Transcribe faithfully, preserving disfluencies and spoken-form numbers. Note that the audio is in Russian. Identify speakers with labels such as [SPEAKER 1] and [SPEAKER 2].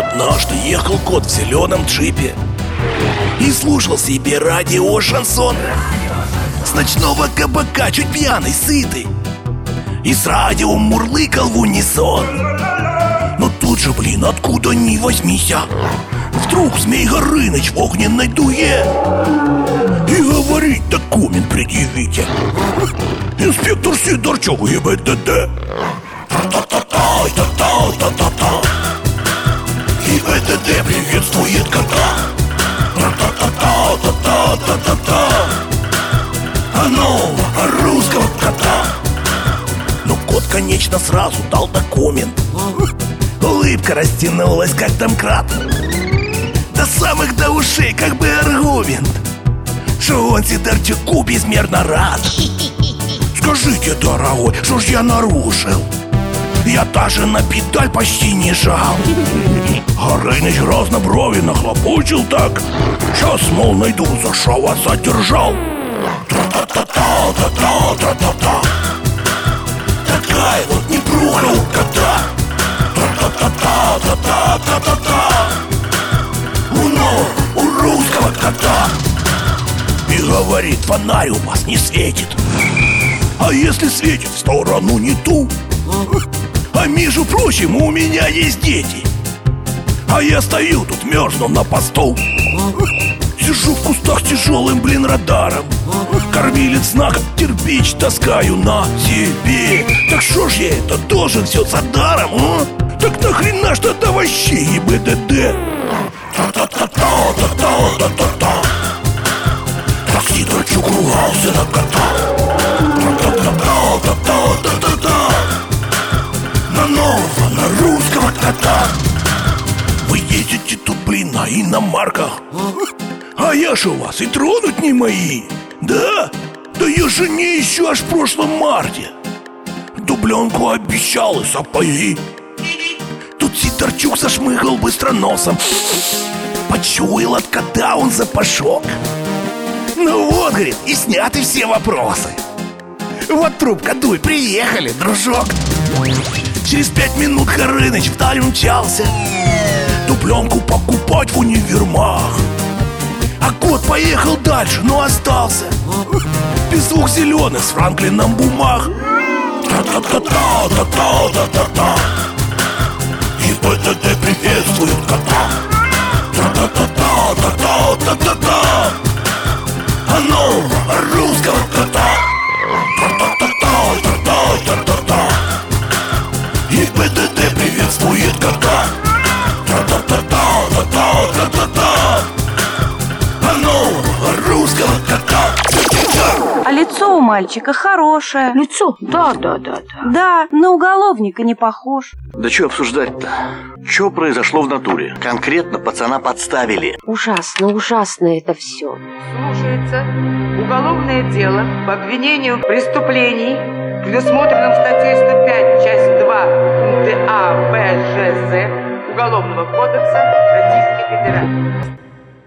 [SPEAKER 1] Однажды ехал кот в зеленом джипе и слушал себе радио шансон. С ночного кабака чуть пьяный, сытый, и с радио мурлыкал в унисон. Но тут же, блин, откуда ни возьмися, вдруг Змей Горыныч в огненной дуе и говорит: документ предъявите, инспектор Сидорчук, ГИБДД. Та-та-та-та-та-та-та-та. ГИБДД приветствует кота. Та-та-та-та-та-та-та-та. А нового русского кота. Ну кот, конечно, сразу дал документ. Улыбка растянулась, как домкрат, до самых до ушей, как бы аргумент, что он Сидорчуку безмерно рад. Скажите, дорогой, что ж я нарушил? Я даже на педаль почти не жал. Горыныч грозно брови нахлопочил так: сейчас, мол, найду, за что вас задержал. Тра-та-та-та-та-та-та-та-та. Такая вот непруха у кота. Та-та-та-та-та-та-та-та. У нового, у русского кота. И говорит: фонарь у вас не светит. А если светит в сторону не ту? А между прочим, у меня есть дети, а я стою тут, мерзну на посту. Сижу в кустах тяжелым, блин, радаром. Кормилец знаком кирпич таскаю на себе. Так что ж я это должен все за даром, а? Так нахрена ж тогда вообще ГИБДД? Та-та-та-та-та-та-та-та. Так Сидорчук ругался на кота. Та-та-та-та-та-та-та-та. На нового, на русского кота. Вы ездите тут, блин, на иномарках, а я ж у вас и тронуть не мои. Да? Да я жене еще аж в прошлом марте дубленку обещал и сапоги. Тут Сидорчук зашмыгал быстро носом, почуял от кота он запашок. Ну вот, говорит, и сняты все вопросы. Вот трубка дуй, приехали, дружок. Через пять минут Горыныч вдаль умчался дубленку покупать в универмаг. А кот поехал дальше, но остался без двух зеленых с Франклином бумаг. Та-та-та-та-та-та-та-та. ГИБДД приветствует кота. Та-та-та-та-та-та-та-та. А нового русского кота. Та-та-та-та-та-та-та-та. ГИБДД приветствует кота. Та-та-та-та-та-та-та-та. А нового русского кота.
[SPEAKER 2] А лицо у мальчика хорошее.
[SPEAKER 3] Лицо? Да, да, да, да.
[SPEAKER 2] Да, на уголовника не похож.
[SPEAKER 4] Да что обсуждать-то? Что произошло в натуре? Конкретно пацана подставили.
[SPEAKER 3] Ужасно, ужасно это все.
[SPEAKER 5] Слушается уголовное дело по обвинению в преступлении, предусмотренном статьей сто пять, часть два, пункты А, Б, Ж, З Уголовного кодекса Российской Федерации.